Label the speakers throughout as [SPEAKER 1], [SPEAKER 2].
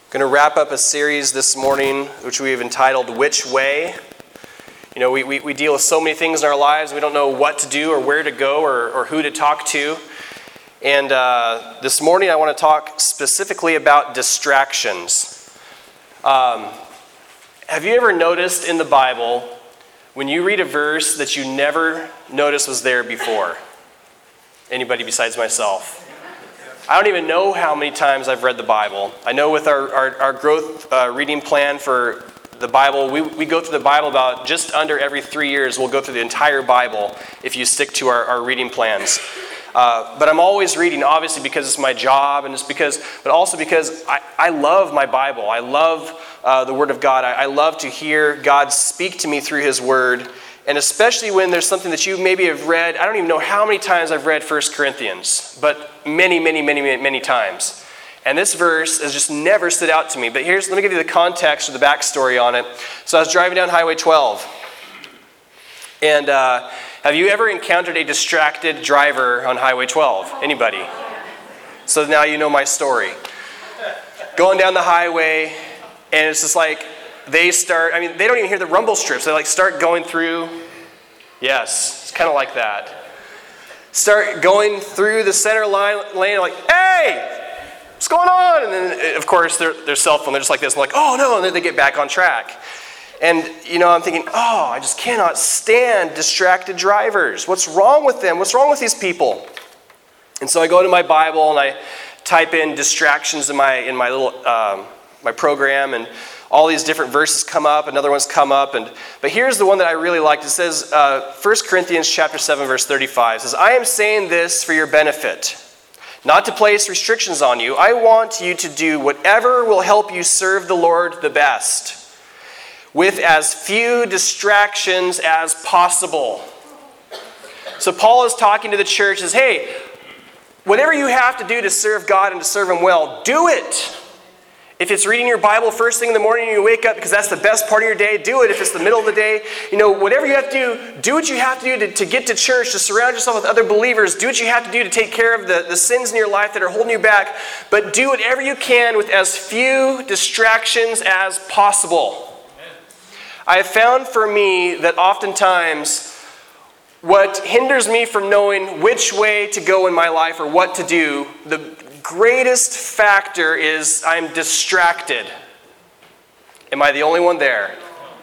[SPEAKER 1] Going to wrap up a series this morning, which we've entitled, Which Way? You know, we deal with so many things in our lives. We don't know what to do or where to go or who to talk to. And this morning I want to talk specifically about distractions. Have you ever noticed in the Bible, when you read a verse that you never noticed was there before? Anybody besides myself? I don't even know how many times I've read the Bible. I know with our growth reading plan for the Bible, we go through the Bible about just under every 3 years. We'll go through the entire Bible if you stick to our reading plans. But I'm always reading, obviously, because it's my job, and but also because I love my Bible. I love the Word of God. I love to hear God speak to me through His Word. And especially when there's something that you maybe have read. I don't even know how many times I've read 1 Corinthians, but many times. And this verse has just never stood out to me. But let me give you the context or the backstory on it. So I was driving down Highway 12. And have you ever encountered a distracted driver on Highway 12? Anybody? So now you know my story. Going down the highway, and it's just like, they don't even hear the rumble strips. They start going through. Yes, it's kind of like that. Start going through the center lane, like, hey, what's going on? And then, of course, their cell phone, they're just like this. I'm like, oh, no, and then they get back on track. And, I'm thinking, I just cannot stand distracted drivers. What's wrong with them? What's wrong with these people? And so I go to my Bible, and I type in distractions in my little my program, and all these different verses come up, and other ones come up. But here's the one that I really liked. It says, 1 Corinthians chapter 7, verse 35. It says, I am saying this for your benefit, not to place restrictions on you. I want you to do whatever will help you serve the Lord the best, with as few distractions as possible. So Paul is talking to the church, says, hey, whatever you have to do to serve God and to serve Him well, do it. If it's reading your Bible first thing in the morning and you wake up because that's the best part of your day, do it. If it's the middle of the day, whatever you have to do what you have to do to get to church, to surround yourself with other believers. Do what you have to do to take care of the sins in your life that are holding you back. But do whatever you can with as few distractions as possible. I have found for me that oftentimes what hinders me from knowing which way to go in my life or what to do, the greatest factor is I'm distracted. Am I the only one there?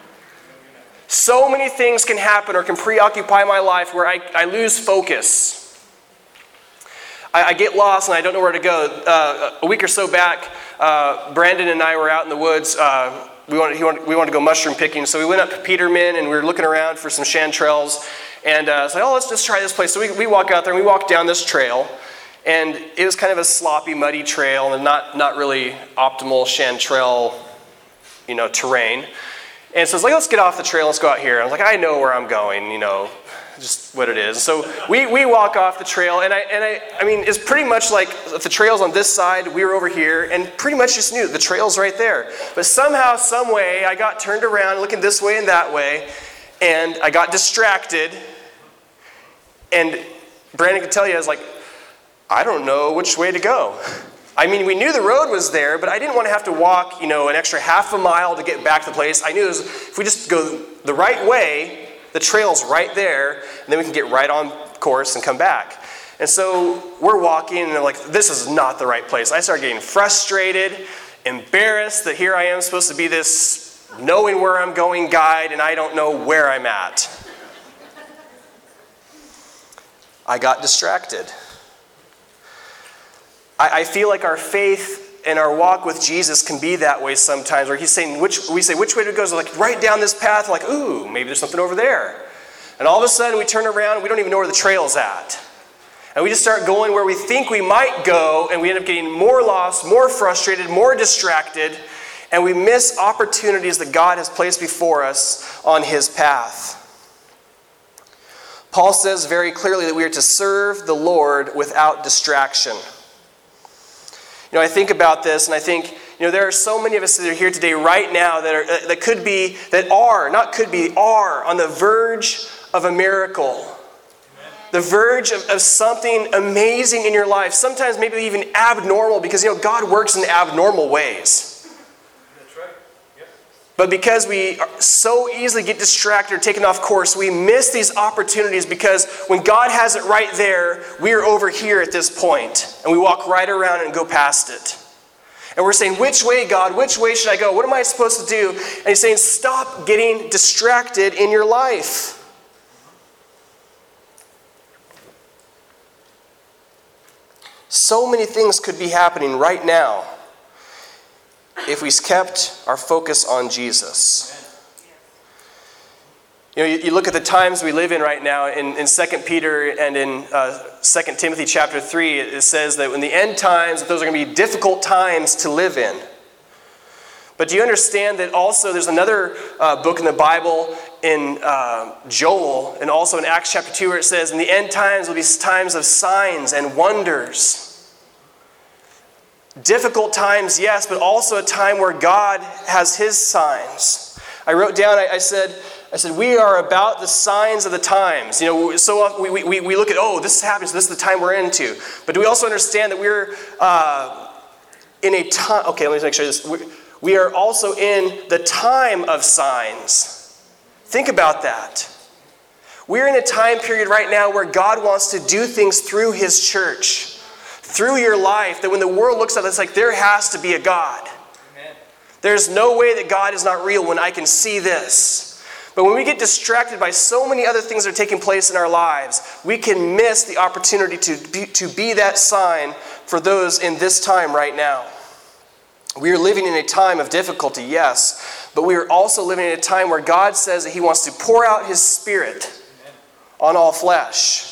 [SPEAKER 1] So many things can happen or can preoccupy my life where I lose focus. I get lost and I don't know where to go. A week or so back, Brandon and I were out in the woods. We wanted to go mushroom picking, so we went up to Peterman and we were looking around for some chanterelles. And I was like, let's just try this place. So we walk out there and we walk down this trail. And it was kind of a sloppy, muddy trail and not really optimal chanterelle, terrain. And so it's like, let's get off the trail, let's go out here. I was like, I know where I'm going, just what it is. So we walk off the trail, and I mean, it's pretty much like if the trail's on this side, we were over here, and pretty much just knew the trail's right there. But somehow, some way, I got turned around, looking this way and that way, and I got distracted. And Brandon could tell you, I was like, I don't know which way to go. I mean, we knew the road was there, but I didn't want to have to walk, an extra half a mile to get back to the place. I knew if we just go the right way, the trail's right there, and then we can get right on course and come back. And so we're walking, and they're like, this is not the right place. I started getting frustrated, embarrassed that here I am supposed to be this knowing where I'm going guide, and I don't know where I'm at. I got distracted. I feel like our faith and our walk with Jesus can be that way sometimes, where He's saying, we say, which way to go? So like, right down this path, like, ooh, maybe there's something over there. And all of a sudden we turn around and we don't even know where the trail's at. And we just start going where we think we might go, and we end up getting more lost, more frustrated, more distracted, and we miss opportunities that God has placed before us on His path. Paul says very clearly that we are to serve the Lord without distraction. I think about this, and I think, there are so many of us that are here today right now that are on the verge of a miracle. The verge of something amazing in your life. Sometimes maybe even abnormal, because God works in abnormal ways. But because we so easily get distracted or taken off course, we miss these opportunities because when God has it right there, we are over here at this point, and we walk right around and go past it. And we're saying, which way, God? Which way should I go? What am I supposed to do? And he's saying, stop getting distracted in your life. So many things could be happening right now if we kept our focus on Jesus. You know, you look at the times we live in right now in 2 Peter and in 2 Timothy chapter 3, it says that in the end times, that those are going to be difficult times to live in. But do you understand that also there's another book in the Bible in Joel and also in Acts chapter 2 where it says, in the end times will be times of signs and wonders. Difficult times, yes, but also a time where God has his signs. I wrote down, I said, we are about the signs of the times. You know, so often we look at, oh, this happens, this is the time we're into. But do we also understand that we're in a time, okay, let me make sure this, we are also in the time of signs. Think about that. We're in a time period right now where God wants to do things through his church, through your life, that when the world looks at it, it's like there has to be a God. Amen. There's no way that God is not real when I can see this. But when we get distracted by so many other things that are taking place in our lives, we can miss the opportunity to be that sign for those in this time right now. We are living in a time of difficulty, yes, but we are also living in a time where God says that he wants to pour out his Spirit on all flesh.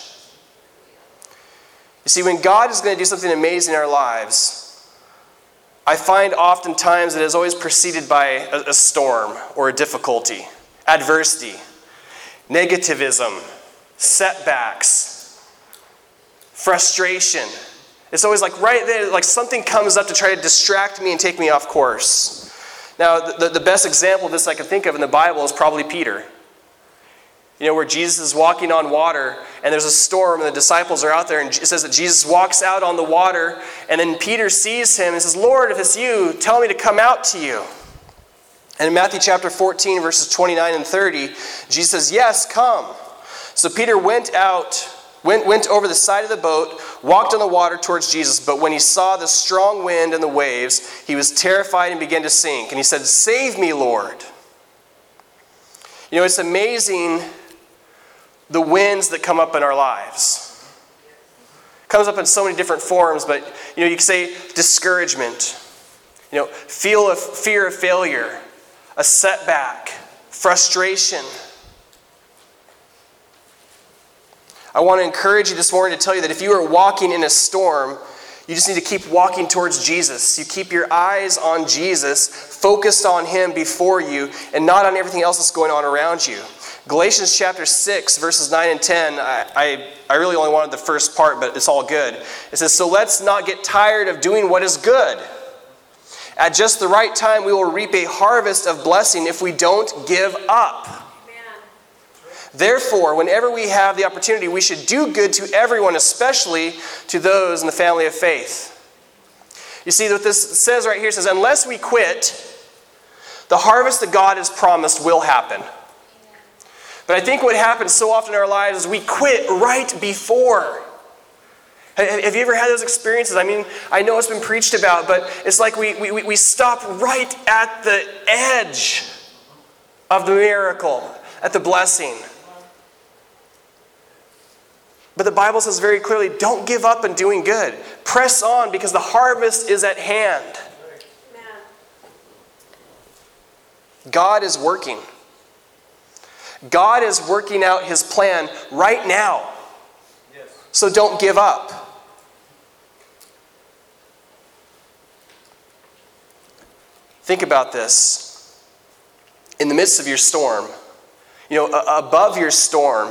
[SPEAKER 1] You see, when God is going to do something amazing in our lives, I find oftentimes that it is always preceded by a storm or a difficulty, adversity, negativism, setbacks, frustration. It's always like right there, like something comes up to try to distract me and take me off course. Now, the best example of this I can think of in the Bible is probably Peter. You know, where Jesus is walking on water and there's a storm and the disciples are out there and it says that Jesus walks out on the water and then Peter sees him and says, Lord, if it's you, tell me to come out to you. And in Matthew chapter 14, verses 29 and 30, Jesus says, yes, come. So Peter went over the side of the boat, walked on the water towards Jesus, but when he saw the strong wind and the waves, he was terrified and began to sink. And he said, save me, Lord. You know, it's amazing the winds that come up in our lives. It comes up in so many different forms, but you know, you can say discouragement, you know, fear of failure, a setback, frustration. I want to encourage you this morning to tell you that if you are walking in a storm, you just need to keep walking towards Jesus. You keep your eyes on Jesus, focused on him before you, and not on everything else that's going on around you. Galatians chapter 6, verses 9 and 10, I really only wanted the first part, but it's all good. It says, so let's not get tired of doing what is good. At just the right time, we will reap a harvest of blessing if we don't give up. Therefore, whenever we have the opportunity, we should do good to everyone, especially to those in the family of faith. You see, what this says right here says, unless we quit, the harvest that God has promised will happen. But I think what happens so often in our lives is we quit right before. Have you ever had those experiences? I mean, I know it's been preached about, but it's like we stop right at the edge of the miracle, at the blessing. But the Bible says very clearly, don't give up in doing good. Press on because the harvest is at hand. God is working. God is working out his plan right now. So don't give up. Think about this. In the midst of your storm, you know, above your storm,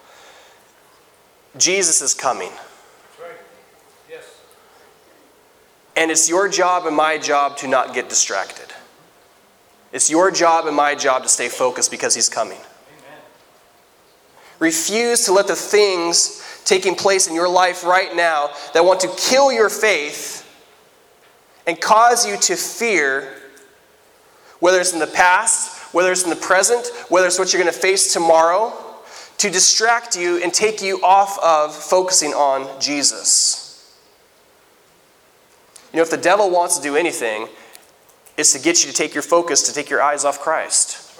[SPEAKER 1] Jesus is coming. That's right. Yes. And it's your job and my job to not get distracted. It's your job and my job to stay focused because he's coming. Amen. Refuse to let the things taking place in your life right now that want to kill your faith and cause you to fear whether it's in the past, whether it's in the present, whether it's what you're going to face tomorrow, to distract you and take you off of focusing on Jesus. You know, if the devil wants to do anything, it's to get you to take your focus, to take your eyes off Christ.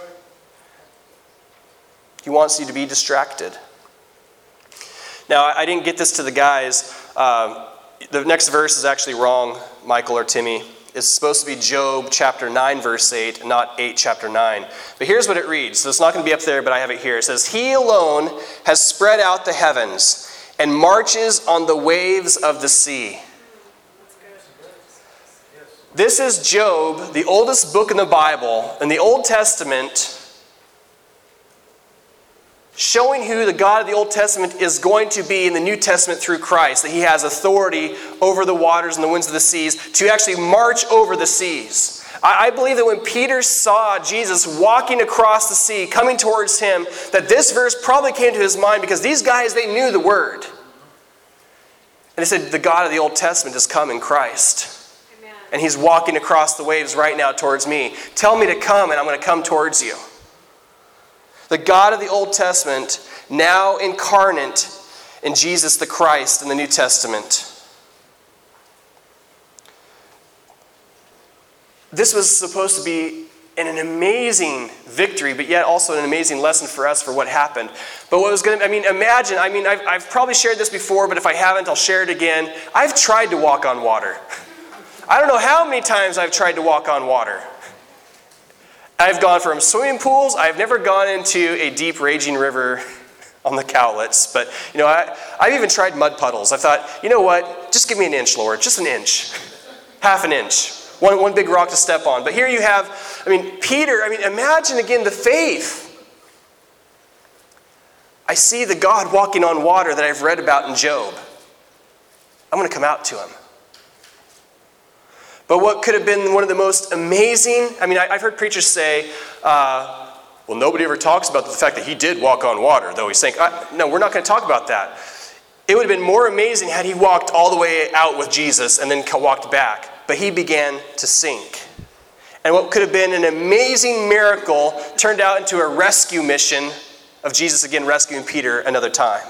[SPEAKER 1] He wants you to be distracted. Now, I didn't get this to the guys. The next verse is actually wrong, Michael or Timmy. It's supposed to be Job chapter 9, verse 8, not 8, chapter 9. But here's what it reads. So it's not going to be up there, but I have it here. It says, "He alone has spread out the heavens and marches on the waves of the sea." This is Job, the oldest book in the Bible, in the Old Testament, showing who the God of the Old Testament is going to be in the New Testament through Christ, that he has authority over the waters and the winds of the seas to actually march over the seas. I believe that when Peter saw Jesus walking across the sea, coming towards him, that this verse probably came to his mind because these guys, they knew the word. And they said, the God of the Old Testament has come in Christ. Amen. And he's walking across the waves right now towards me. Tell me to come and I'm going to come towards you. The God of the Old Testament, now incarnate in Jesus the Christ in the New Testament. This was supposed to be an amazing victory, but yet also an amazing lesson for us for what happened. But what was going to, imagine, I've probably shared this before, but if I haven't, I'll share it again. I've tried to walk on water. I don't know how many times I've tried to walk on water. I've gone from swimming pools. I've never gone into a deep raging river on the Cowlitz. But, I've even tried mud puddles. I thought, you know what? Just give me an inch, Lord. Just an inch. Half an inch. One big rock to step on. But here you have, Peter. Imagine again the faith. I see the God walking on water that I've read about in Job. I'm going to come out to him. But what could have been one of the most amazing, I've heard preachers say, well, nobody ever talks about the fact that he did walk on water, though he's saying, no, we're not going to talk about that. It would have been more amazing had he walked all the way out with Jesus and then walked back. But he began to sink. And what could have been an amazing miracle turned out into a rescue mission of Jesus again rescuing Peter another time.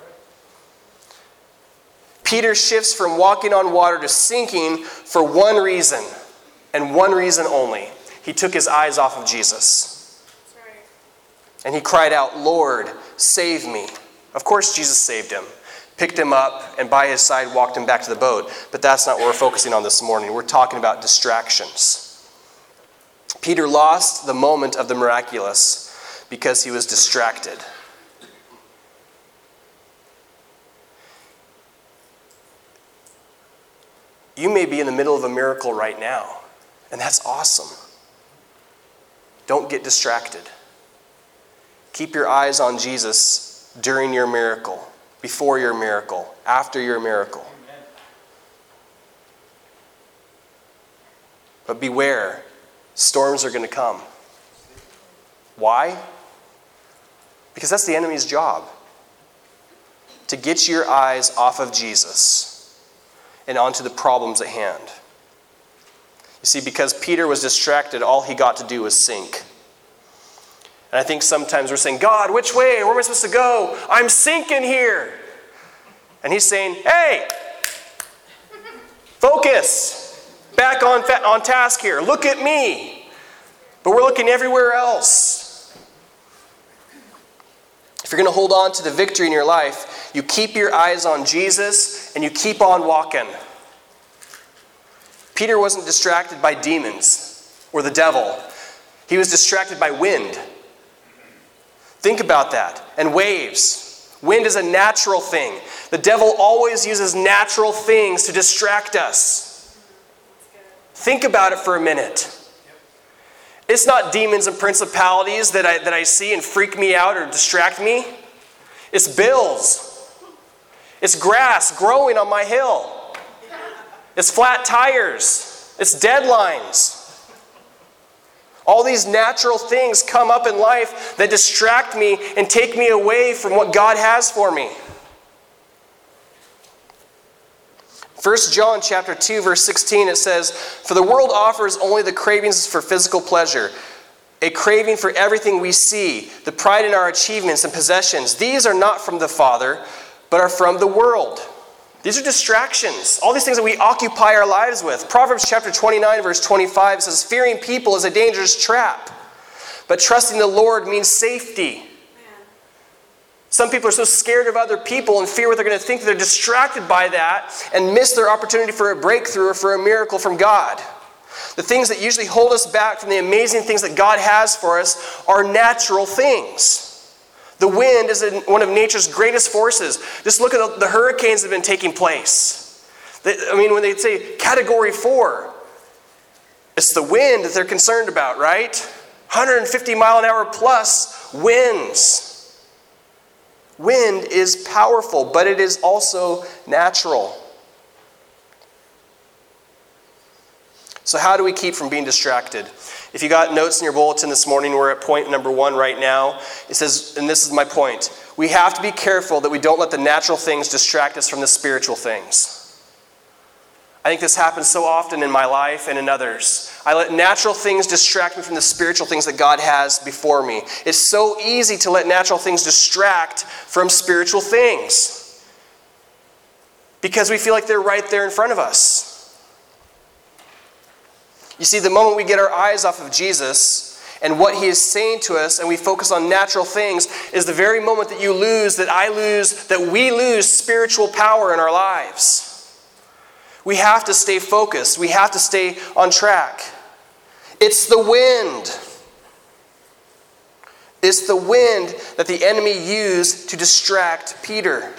[SPEAKER 1] Peter shifts from walking on water to sinking for one reason, and one reason only. He took his eyes off of Jesus. And he cried out, "Lord, save me." Of course, Jesus saved him, picked him up, and by his side walked him back to the boat. But that's not what we're focusing on this morning. We're talking about distractions. Peter lost the moment of the miraculous because he was distracted. You may be in the middle of a miracle right now, and that's awesome. Don't get distracted. Keep your eyes on Jesus during your miracle, before your miracle, after your miracle. Amen. But beware, storms are going to come. Why? Because that's the enemy's job. To get your eyes off of Jesus and onto the problems at hand. You see, because Peter was distracted, all he got to do was sink. And I think sometimes we're saying, God, which way? Where am I supposed to go? I'm sinking here. And he's saying, hey, focus. Back on task here. Look at me. But we're looking everywhere else. If you're going to hold on to the victory in your life, you keep your eyes on Jesus and you keep on walking. Peter wasn't distracted by demons or the devil. He was distracted by wind. Think about that. And waves. Wind is a natural thing. The devil always uses natural things to distract us. Think about it for a minute. It's not demons and principalities that I see and freak me out or distract me. It's bills. It's grass growing on my hill. It's flat tires. It's deadlines. All these natural things come up in life that distract me and take me away from what God has for me. 1 John chapter 2, verse 16, it says, "For the world offers only the cravings for physical pleasure, a craving for everything we see, the pride in our achievements and possessions. These are not from the Father, but are from the world." These are distractions. All these things that we occupy our lives with. Proverbs chapter 29, verse 25 says, "Fearing people is a dangerous trap, but trusting the Lord means safety." Some people are so scared of other people and fear what they're going to think, they're distracted by that and miss their opportunity for a breakthrough or for a miracle from God. The things that usually hold us back from the amazing things that God has for us are natural things. The wind is one of nature's greatest forces. Just look at the hurricanes that have been taking place. When they say Category 4, it's the wind that they're concerned about, right? 150 mile an hour plus winds. Wind is powerful, but it is also natural. So how do we keep from being distracted? If you got notes in your bulletin this morning, we're at point number 1 right now. It says, and this is my point, we have to be careful that we don't let the natural things distract us from the spiritual things. I think this happens so often in my life and in others. I let natural things distract me from the spiritual things that God has before me. It's so easy to let natural things distract from spiritual things because we feel like they're right there in front of us. You see, the moment we get our eyes off of Jesus and what he is saying to us and we focus on natural things is the very moment that you lose, that I lose, that we lose spiritual power in our lives. We have to stay focused. We have to stay on track. It's the wind. It's the wind that the enemy used to distract Peter.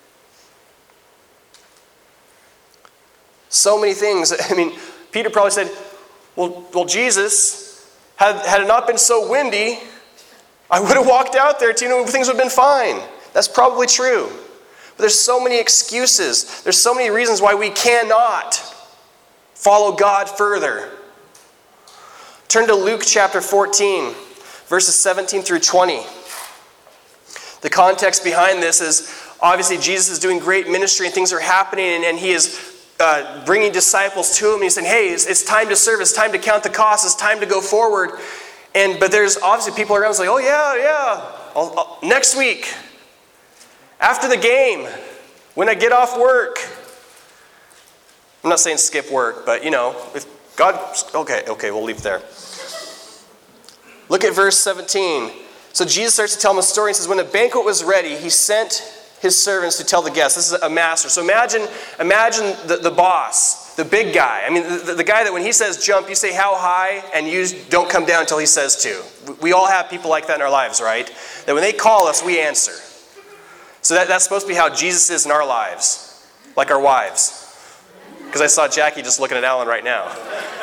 [SPEAKER 1] So many things. Peter probably said, well, Jesus, had it not been so windy, I would have walked out there too, things would have been fine. That's probably true. But there's so many excuses. There's so many reasons why we cannot follow God further. Turn to Luke chapter 14, verses 17 through 20. The context behind this is obviously Jesus is doing great ministry and things are happening and he is bringing disciples to him. And he's saying, hey, it's time to serve. It's time to count the cost. It's time to go forward. But there's obviously people around who's like, oh yeah. I'll, next week. After the game, when I get off work. I'm not saying skip work, but if God, okay, we'll leave it there. Look at verse 17. So Jesus starts to tell them a story and says, when the banquet was ready, he sent his servants to tell the guests. This is a master. So imagine the boss, the big guy. The guy that when he says jump, you say how high, and you don't come down until he says to. We all have people like that in our lives, right? That when they call us, we answer. So that's supposed to be how Jesus is in our lives, like our wives. Because I saw Jackie just looking at Alan right now.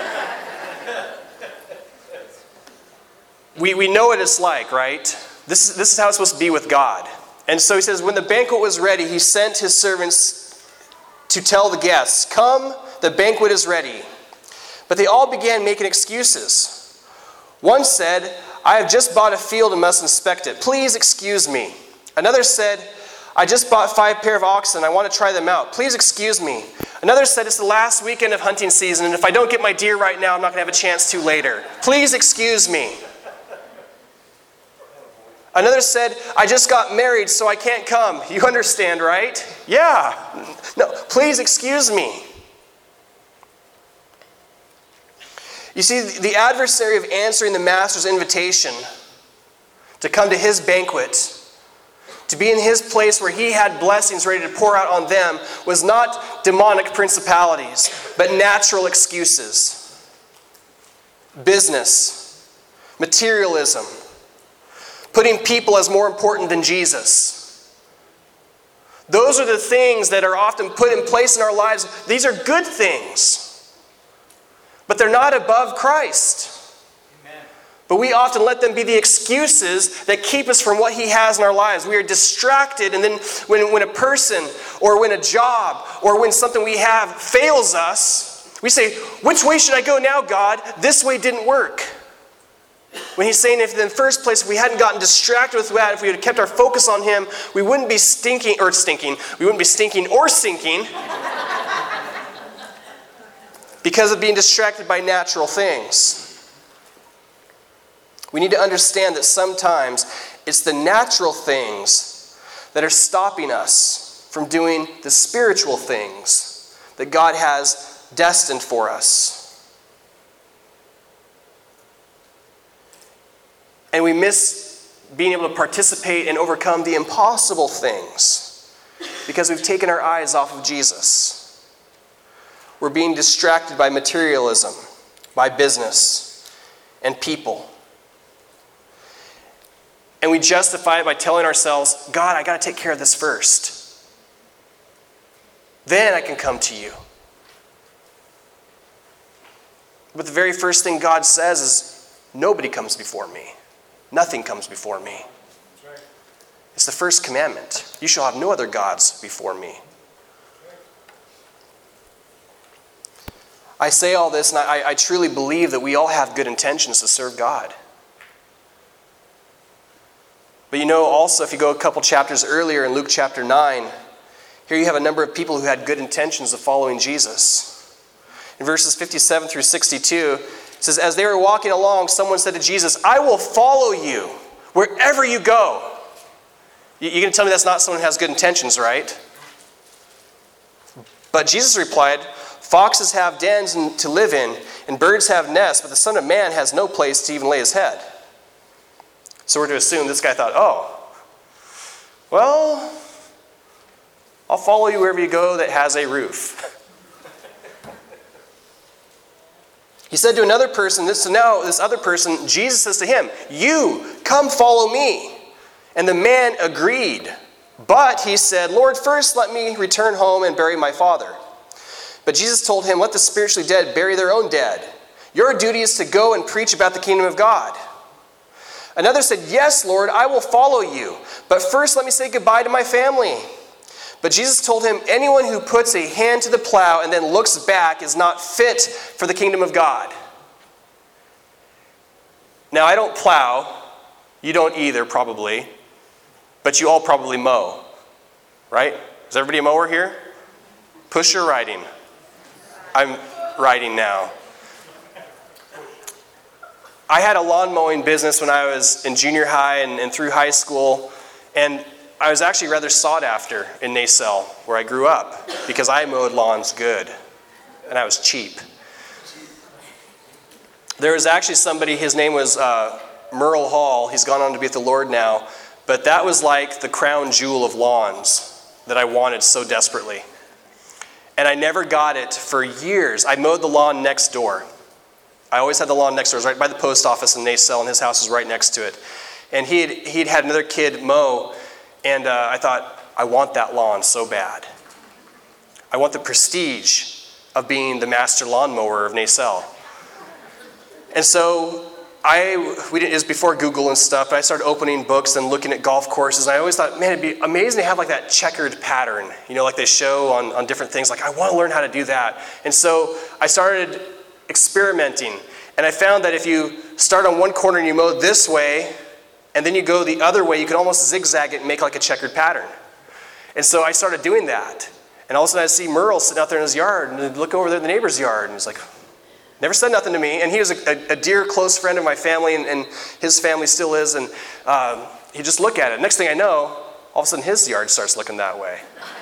[SPEAKER 1] We know what it's like, right? This is how it's supposed to be with God. And so he says, when the banquet was ready, he sent his servants to tell the guests, come, the banquet is ready. But they all began making excuses. One said, I have just bought a field and must inspect it. Please excuse me. Another said, I just bought 5 pair of oxen. I want to try them out. Please excuse me. Another said, it's the last weekend of hunting season, and if I don't get my deer right now, I'm not going to have a chance to later. Please excuse me. Another said, I just got married, so I can't come. You understand, right? Yeah. No, please excuse me. You see, the adversary of answering the master's invitation to come to his banquet, to be in his place where he had blessings ready to pour out on them, was not demonic principalities, but natural excuses. Business, materialism, putting people as more important than Jesus. Those are the things that are often put in place in our lives. These are good things, but they're not above Christ. But we often let them be the excuses that keep us from what he has in our lives. We are distracted, and then when a person or when a job or when something we have fails us, we say, which way should I go now, God? This way didn't work. When he's saying if in the first place if we hadn't gotten distracted with that, if we had kept our focus on him, we wouldn't be stinking or sinking. because of being distracted by natural things. We need to understand that sometimes it's the natural things that are stopping us from doing the spiritual things that God has destined for us. And we miss being able to participate and overcome the impossible things because we've taken our eyes off of Jesus. We're being distracted by materialism, by business, and people. And we justify it by telling ourselves, God, I got to take care of this first. Then I can come to you. But the very first thing God says is, nobody comes before me. Nothing comes before me. It's the first commandment. You shall have no other gods before me. I say all this, and I truly believe that we all have good intentions to serve God. But you know, also, if you go a couple chapters earlier in Luke chapter 9, here you have a number of people who had good intentions of following Jesus. In verses 57 through 62, it says, as they were walking along, someone said to Jesus, I will follow you wherever you go. You're going to tell me that's not someone who has good intentions, right? But Jesus replied, foxes have dens to live in, and birds have nests, but the Son of Man has no place to even lay his head. So we're to assume this guy thought, oh, well, I'll follow you wherever you go that has a roof. He said to another person, so now this other person, Jesus says to him, you, come follow me. And the man agreed. But he said, Lord, first let me return home and bury my father. But Jesus told him, let the spiritually dead bury their own dead. Your duty is to go and preach about the kingdom of God. Another said, yes, Lord, I will follow you. But first let me say goodbye to my family. But Jesus told him, anyone who puts a hand to the plow and then looks back is not fit for the kingdom of God. Now, I don't plow. You don't either, probably. But you all probably mow. Right? Is everybody a mower here? Push or riding? I'm riding now. I had a lawn mowing business when I was in junior high and through high school, and I was actually rather sought after in Nacelle, where I grew up, because I mowed lawns good, and I was cheap. There was actually somebody, his name was Merle Hall. He's gone on to be with the Lord now, but that was like the crown jewel of lawns that I wanted so desperately. And I never got it for years. I mowed the lawn next door. I always had the lawn next door. It was right by the post office in Nacelle, and his house was right next to it. And he'd had another kid mow, and I thought, I want that lawn so bad. I want the prestige of being the master lawnmower of Nacelle. And so it was before Google and stuff, but I started opening books and looking at golf courses. And I always thought, man, it'd be amazing to have like that checkered pattern, like they show on different things. Like, I want to learn how to do that. And so I started experimenting, and I found that if you start on one corner and you mow this way, and then you go the other way, you can almost zigzag it and make like a checkered pattern. And so I started doing that. And all of a sudden I see Merle sitting out there in his yard, and I'd look over there at the neighbor's yard, and he's like, never said nothing to me. And he was a dear, close friend of my family, and his family still is, and he'd just look at it. Next thing I know, all of a sudden his yard starts looking that way.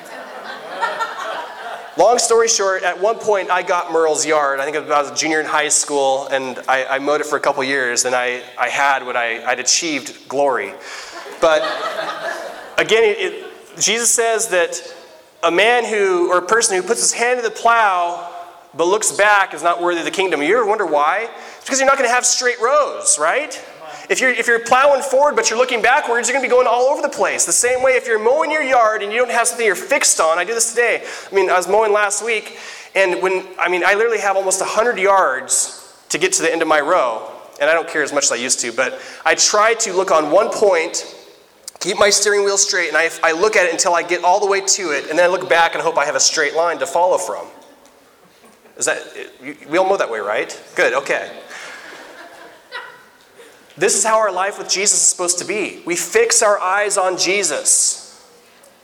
[SPEAKER 1] Long story short, at one point I got Merle's yard. I think I was a junior in high school, and I mowed it for a couple years, and I'd achieved glory. But again, Jesus says that a person who puts his hand to the plow but looks back is not worthy of the kingdom. You ever wonder why? It's because you're not going to have straight rows, right? If you're plowing forward but you're looking backwards, you're going to be going all over the place. The same way, if you're mowing your yard and you don't have something you're fixed on, I do this today. I was mowing last week, and I literally have almost 100 yards to get to the end of my row, and I don't care as much as I used to, but I try to look on one point, keep my steering wheel straight, and I look at it until I get all the way to it, and then I look back and hope I have a straight line to follow from. We all mow that way, right? Good, okay. This is how our life with Jesus is supposed to be. We fix our eyes on Jesus.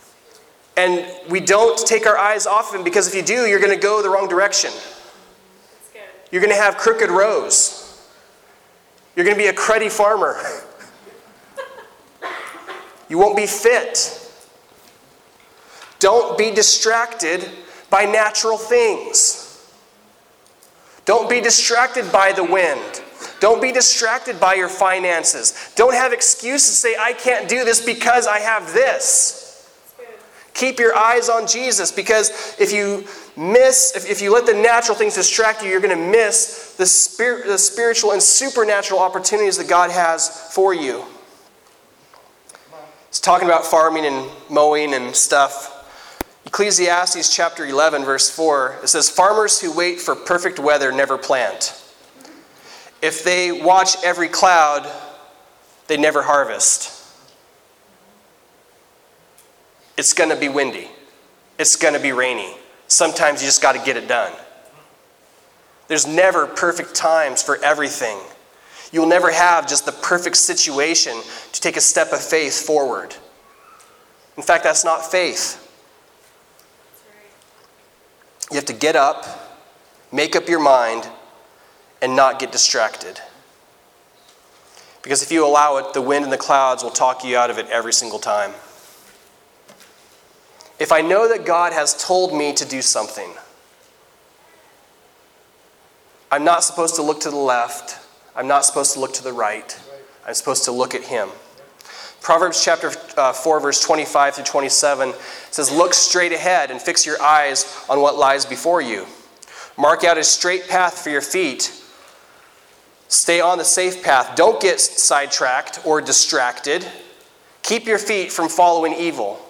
[SPEAKER 1] And we don't take our eyes off of him, because if you do, you're going to go the wrong direction. You're going to have crooked rows. You're going to be a cruddy farmer. You won't be fit. Don't be distracted by natural things. Don't be distracted by the wind. Don't be distracted by your finances. Don't have excuses to say, I can't do this because I have this. Keep your eyes on Jesus, because if you let the natural things distract you, you're going to miss the spiritual and supernatural opportunities that God has for you. It's talking about farming and mowing and stuff. Ecclesiastes chapter 11, verse 4, it says, farmers who wait for perfect weather never plant. If they watch every cloud, they never harvest. It's going to be windy. It's going to be rainy. Sometimes you just got to get it done. There's never perfect times for everything. You'll never have just the perfect situation to take a step of faith forward. In fact, that's not faith. You have to get up, make up your mind, and not get distracted. Because if you allow it, the wind and the clouds will talk you out of it every single time. If I know that God has told me to do something, I'm not supposed to look to the left. I'm not supposed to look to the right. I'm supposed to look at Him. Proverbs chapter 4, verse 25 through 27 says, look straight ahead and fix your eyes on what lies before you. Mark out a straight path for your feet. Stay on the safe path. Don't get sidetracked or distracted. Keep your feet from following evil.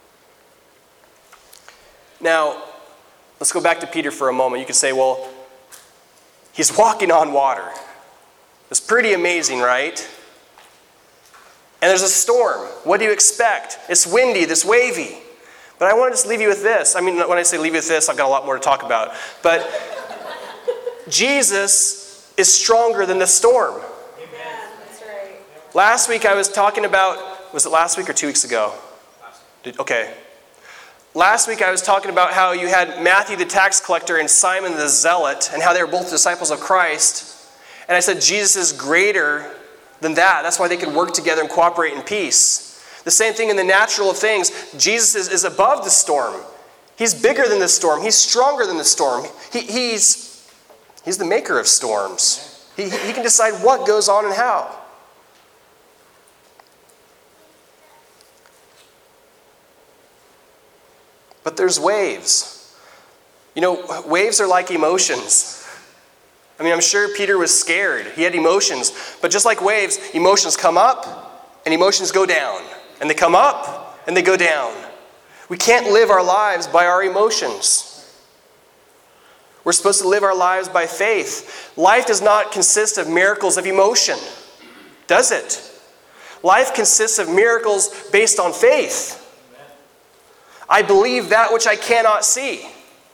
[SPEAKER 1] Now, let's go back to Peter for a moment. You could say, well, he's walking on water. It's pretty amazing, right? And there's a storm. What do you expect? It's windy, it's wavy. But I want to just leave you with this. I mean, when I say leave you with this, I've got a lot more to talk about. But Jesus is stronger than the storm.
[SPEAKER 2] Amen. That's right.
[SPEAKER 1] Last week I was talking about, was it last week or 2 weeks ago? Okay. Last week I was talking about how you had Matthew the tax collector and Simon the zealot, and how they were both disciples of Christ. And I said Jesus is greater than that. That's why they could work together and cooperate in peace. The same thing in the natural of things. Jesus is above the storm. He's bigger than the storm. He's stronger than the storm. He's the maker of storms. He can decide what goes on and how. But there's waves. You know, waves are like emotions. I mean, I'm sure Peter was scared. He had emotions. But just like waves, emotions come up and emotions go down. And they come up and they go down. We can't live our lives by our emotions. We're supposed to live our lives by faith. Life does not consist of miracles of emotion, does it? Life consists of miracles based on faith. I believe that which I cannot see.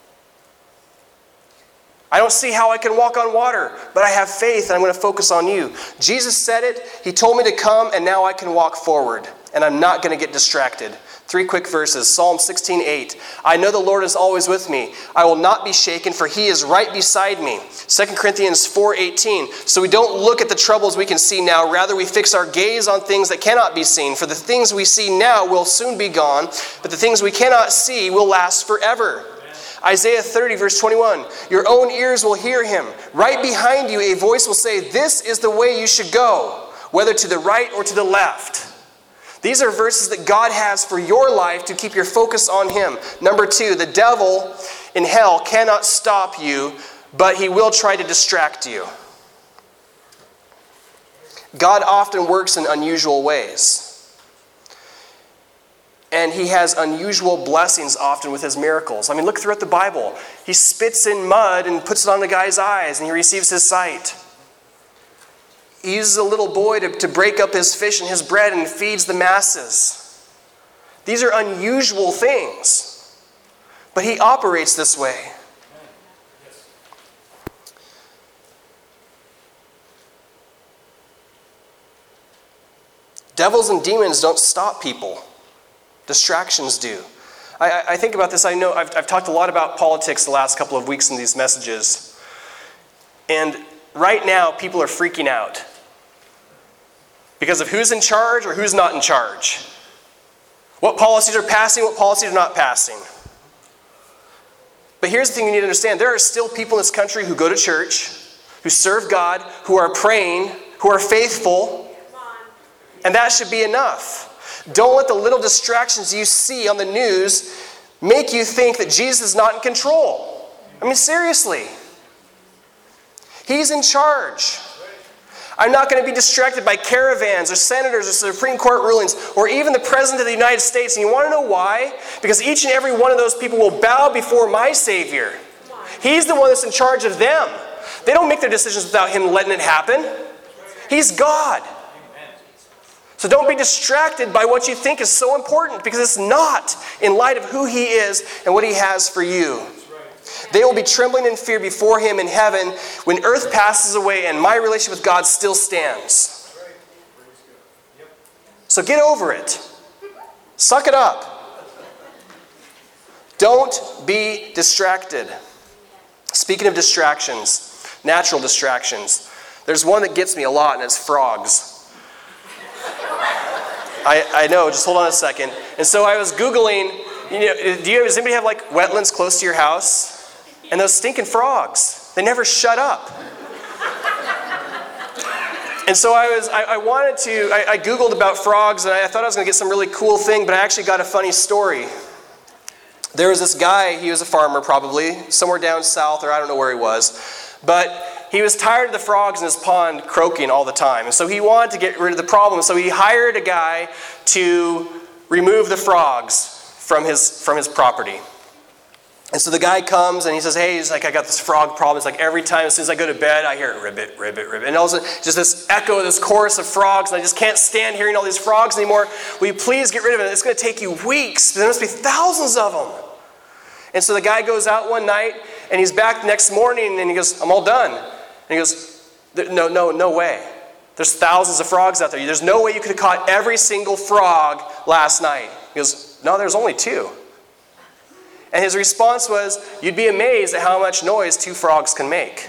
[SPEAKER 1] I don't see how I can walk on water, but I have faith and I'm going to focus on you. Jesus said it. He told me to come, and now I can walk forward. And I'm not going to get distracted. 3 quick verses. Psalm 16:8. I know the Lord is always with me. I will not be shaken, for He is right beside me. 2 Corinthians 4:18. So we don't look at the troubles we can see now. Rather, we fix our gaze on things that cannot be seen. For the things we see now will soon be gone, but the things we cannot see will last forever. Isaiah 30, verse 21. Your own ears will hear Him. Right behind you, a voice will say, this is the way you should go, whether to the right or to the left. These are verses that God has for your life to keep your focus on Him. Number 2, the devil in hell cannot stop you, but he will try to distract you. God often works in unusual ways. And He has unusual blessings often with His miracles. I mean, look throughout the Bible. He spits in mud and puts it on the guy's eyes, and he receives his sight. He uses a little boy to break up his fish and his bread and feeds the masses. These are unusual things. But He operates this way. Devils and demons don't stop people. Distractions do. I think about this. I know I've talked a lot about politics the last couple of weeks in these messages. And right now, people are freaking out because of who's in charge or who's not in charge. What policies are passing, what policies are not passing. But here's the thing you need to understand. There are still people in this country who go to church, who serve God, who are praying, who are faithful. And that should be enough. Don't let the little distractions you see on the news make you think that Jesus is not in control. I mean, seriously. He's in charge. I'm not going to be distracted by caravans or senators or Supreme Court rulings or even the President of the United States. And you want to know why? Because each and every one of those people will bow before my Savior. He's the one that's in charge of them. They don't make their decisions without Him letting it happen. He's God. So don't be distracted by what you think is so important, because it's not, in light of who He is and what He has for you. They will be trembling in fear before Him in heaven when earth passes away and my relationship with God still stands. So get over it. Suck it up. Don't be distracted. Speaking of distractions, natural distractions, there's one that gets me a lot, and it's frogs. I know, just hold on a second. And so I was Googling, does anybody have like wetlands close to your house? And those stinking frogs, they never shut up. And so I Googled about frogs, and I thought I was going to get some really cool thing, but I actually got a funny story. There was this guy, he was a farmer probably, somewhere down south, or I don't know where he was, but he was tired of the frogs in his pond croaking all the time. And so he wanted to get rid of the problem. So he hired a guy to remove the frogs from his property. And so the guy comes and he says, hey, he's like, I got this frog problem. It's like every time as soon as I go to bed, I hear ribbit, ribbit, ribbit. And also just this echo, this chorus of frogs. And I just can't stand hearing all these frogs anymore. Will you please get rid of it? It's going to take you weeks. There must be thousands of them. And so the guy goes out one night and he's back the next morning and he goes, I'm all done. And he goes, no way. There's thousands of frogs out there. There's no way you could have caught every single frog last night. He goes, no, there's only 2. And his response was, you'd be amazed at how much noise 2 frogs can make.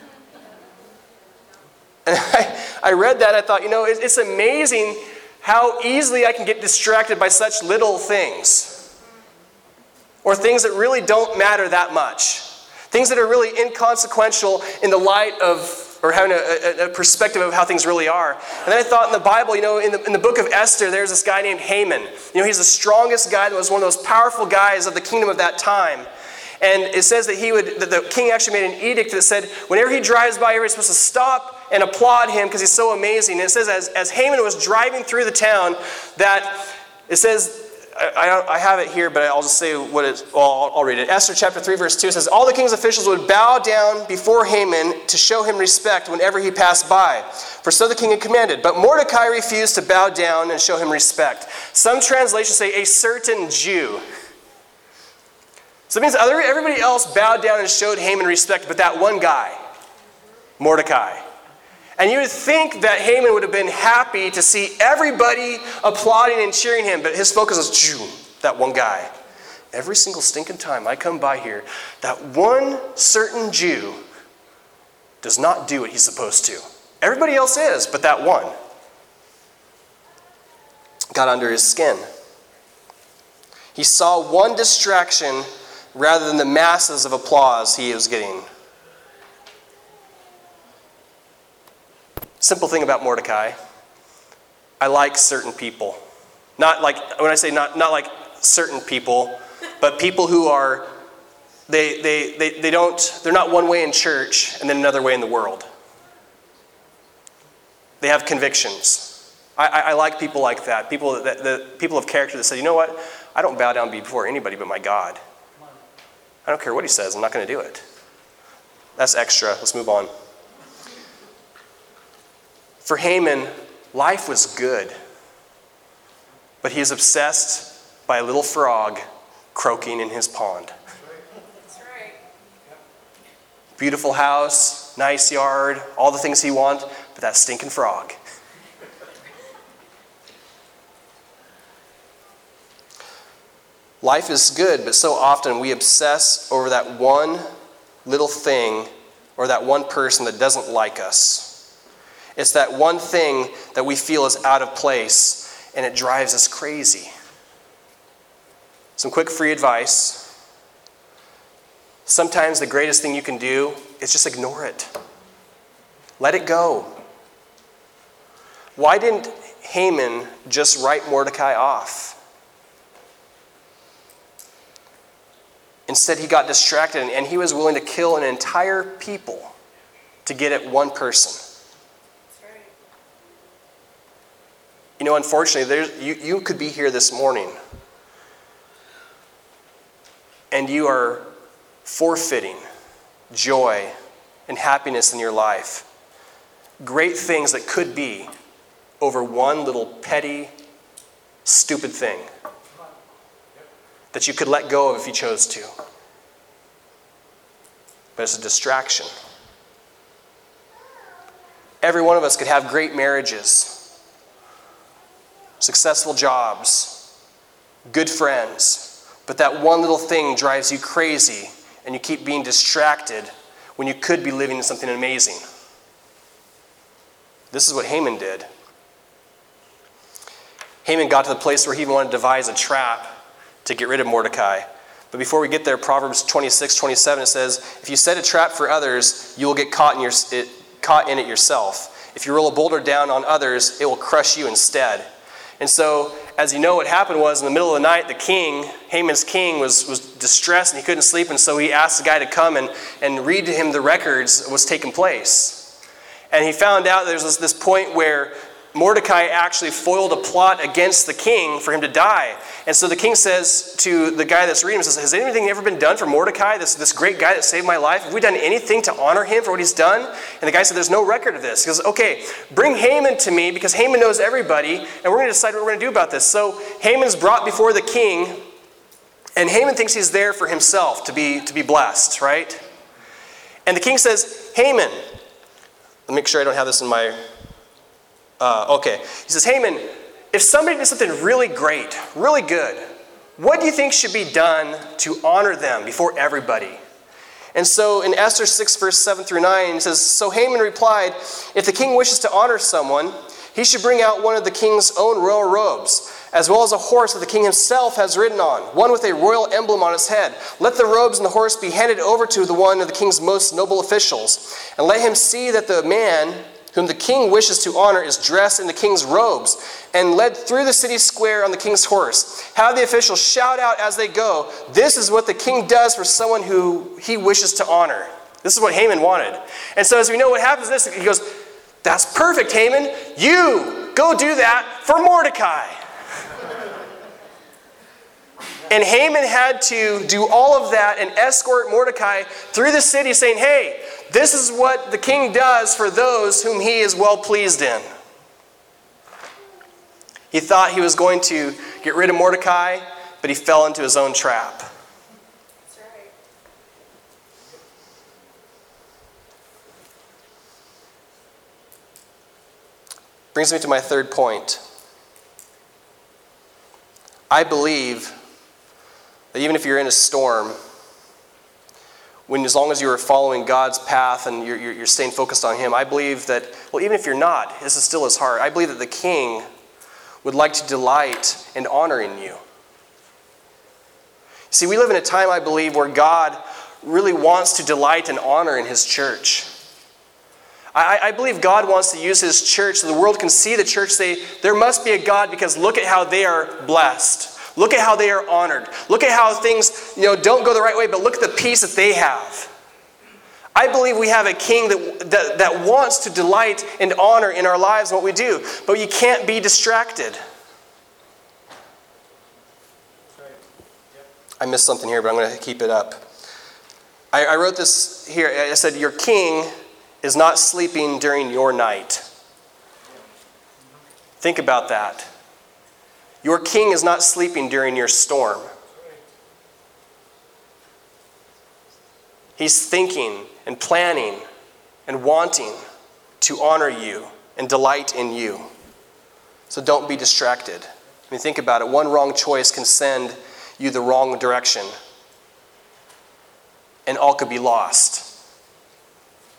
[SPEAKER 1] And I read that, I thought, it's amazing how easily I can get distracted by such little things. Or things that really don't matter that much. Things that are really inconsequential in the light of, or having a perspective of how things really are. And then I thought in the Bible, in the book of Esther, there's this guy named Haman. He's the strongest guy, that was one of those powerful guys of the kingdom of that time. And it says that the king actually made an edict that said, whenever he drives by, everybody's supposed to stop and applaud him because he's so amazing. And it says as Haman was driving through the town, that it says, I have it here, but I'll just say what it is. Well, I'll read it. Esther chapter 3, verse 2 says, all the king's officials would bow down before Haman to show him respect whenever he passed by. For so the king had commanded. But Mordecai refused to bow down and show him respect. Some translations say a certain Jew. So it means everybody else bowed down and showed Haman respect, but that one guy, Mordecai. And you would think that Haman would have been happy to see everybody applauding and cheering him, but his focus was, that one guy. Every single stinking time I come by here, that one certain Jew does not do what he's supposed to. Everybody else is, but that one got under his skin. He saw one distraction rather than the masses of applause he was getting. Simple thing about Mordecai, I like certain people. Not like, when I say not like certain people, but people who are, they're not one way in church and then another way in the world. They have convictions. I like people like that. People of character that say, you know what? I don't bow down before anybody but my God. I don't care what he says. I'm not going to do it. That's extra. Let's move on. For Haman, life was good, but he is obsessed by a little frog croaking in his pond.
[SPEAKER 2] That's right.
[SPEAKER 1] Beautiful house, nice yard, all the things he wants, but that stinking frog. Life is good, but so often we obsess over that one little thing or that one person that doesn't like us. It's that one thing that we feel is out of place, and it drives us crazy. Some quick free advice. Sometimes the greatest thing you can do is just ignore it. Let it go. Why didn't Haman just write Mordecai off? Instead, he got distracted, and he was willing to kill an entire people to get at one person.
[SPEAKER 2] That's right.
[SPEAKER 1] You know, unfortunately, you could be here this morning, and you are forfeiting joy and happiness in your life. Great things that could be over one little petty, stupid thing that you could let go of if you chose to. But it's a distraction. Every one of us could have great marriages, successful jobs, good friends, but that one little thing drives you crazy and you keep being distracted when you could be living in something amazing. This is what Haman did. Haman got to the place where he even wanted to devise a trap to get rid of Mordecai. But before we get there, Proverbs 26:27, it says, if you set a trap for others, you will get caught in it yourself. If you roll a boulder down on others, it will crush you instead. And so, as you know, what happened was, in the middle of the night, the king, Haman's king, was distressed and he couldn't sleep, and so he asked the guy to come and read to him the records of what's taking place. And he found out there's this point where Mordecai actually foiled a plot against the king for him to die. And so the king says to the guy that's reading him, says, has anything ever been done for Mordecai, this great guy that saved my life? Have we done anything to honor him for what he's done? And the guy said, there's no record of this. He goes, okay, bring Haman to me, because Haman knows everybody, and we're going to decide what we're going to do about this. So Haman's brought before the king, and Haman thinks he's there for himself to be blessed, right? And the king says, Haman, let me make sure I don't have this in my... okay. He says, Haman, if somebody did something really great, really good, what do you think should be done to honor them before everybody? And so in Esther 6, verse 7 through 9, it says, so Haman replied, if the king wishes to honor someone, he should bring out one of the king's own royal robes, as well as a horse that the king himself has ridden on, one with a royal emblem on its head. Let the robes and the horse be handed over to the one of the king's most noble officials, and let him see that the man whom the king wishes to honor is dressed in the king's robes and led through the city square on the king's horse. Have the officials shout out as they go, this is what the king does for someone who he wishes to honor. This is what Haman wanted. And so as we know what happens this, he goes, that's perfect, Haman. You go do that for Mordecai. And Haman had to do all of that and escort Mordecai through the city saying, hey, this is what the king does for those whom he is well pleased in. He thought he was going to get rid of Mordecai, but he fell into his own trap.
[SPEAKER 2] That's right.
[SPEAKER 1] Brings me to my third point. I believe that even if you're in a storm, as long as you are following God's path and you're staying focused on Him, I believe that, well, even if you're not, this is still His heart. I believe that the King would like to delight and honor in you. See, we live in a time, I believe, where God really wants to delight and honor in His church. I believe God wants to use His church so the world can see the church, say, there must be a God because look at how they are blessed. Look at how they are honored. Look at how things, don't go the right way, but look at the peace that they have. I believe we have a king that wants to delight and honor in our lives and what we do, but you can't be distracted. I missed something here, but I'm going to keep it up. I wrote this here. I said, your king is not sleeping during your night. Think about that. Your king is not sleeping during your storm. He's thinking and planning and wanting to honor you and delight in you. So don't be distracted. I mean, think about it. One wrong choice can send you the wrong direction, and all could be lost.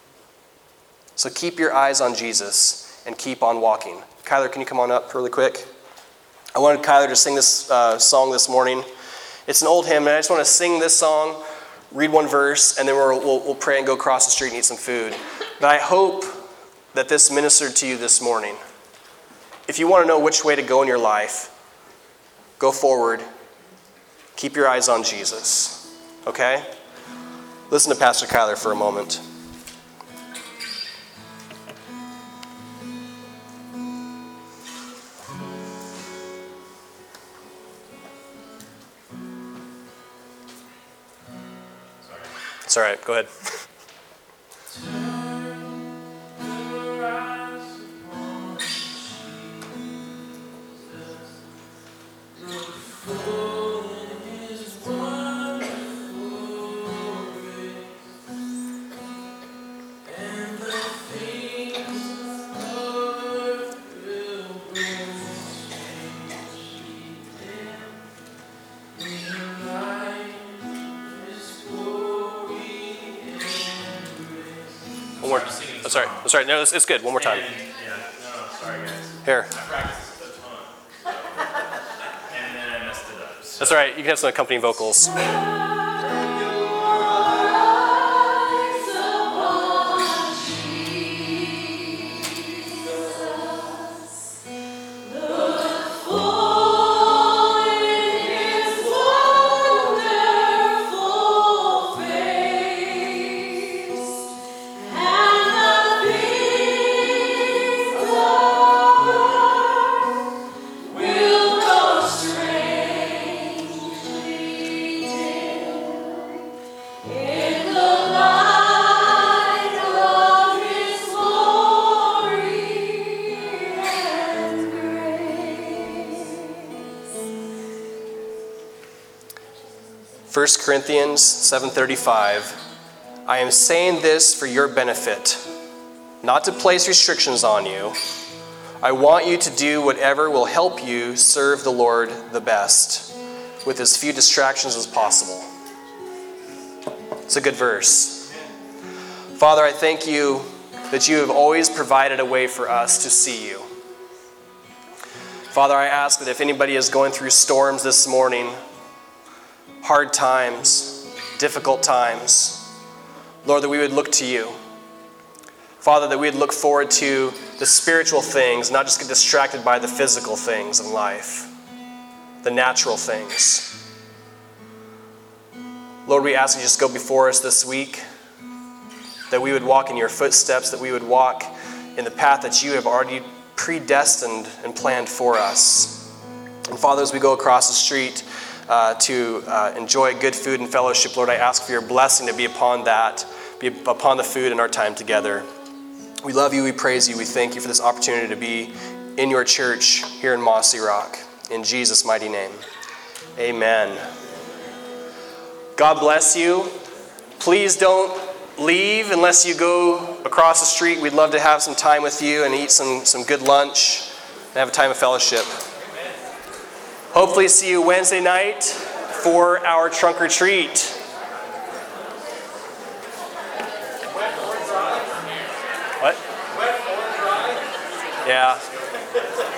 [SPEAKER 1] So keep your eyes on Jesus and keep on walking. Kyler, can you come on up really quick? I wanted Kyler to sing this song this morning. It's an old hymn, and I just want to sing this song, read one verse, and then we'll pray and go across the street and eat some food. But I hope that this ministered to you this morning. If you want to know which way to go in your life, go forward. Keep your eyes on Jesus. Okay? Listen to Pastor Kyler for a moment. It's all right. Go ahead. I'm sorry. No, it's good. One more time.
[SPEAKER 3] Sorry guys.
[SPEAKER 1] Here.
[SPEAKER 3] I practiced a ton. And then I messed it up. So.
[SPEAKER 1] That's all right. You can have some accompanying vocals. First Corinthians 7:35, I am saying this for your benefit, not to place restrictions on you. I want you to do whatever will help you serve the Lord the best, with as few distractions as possible. It's a good verse. Father, I thank you that you have always provided a way for us to see you. Father, I ask that if anybody is going through storms this morning, hard times, difficult times, Lord, that we would look to you. Father, that we would look forward to the spiritual things, not just get distracted by the physical things in life, the natural things. Lord, we ask you just go before us this week, that we would walk in your footsteps, that we would walk in the path that you have already predestined and planned for us. And Father, as we go across the street to enjoy good food and fellowship, Lord, I ask for your blessing to be upon that, be upon the food and our time together. We love you, we praise you, we thank you for this opportunity to be in your church here in Mossy Rock. In Jesus' mighty name, amen. God bless you. Please don't leave unless you go across the street. We'd love to have some time with you and eat some good lunch and have a time of fellowship. Hopefully see you Wednesday night for our trunk or treat. What? Yeah.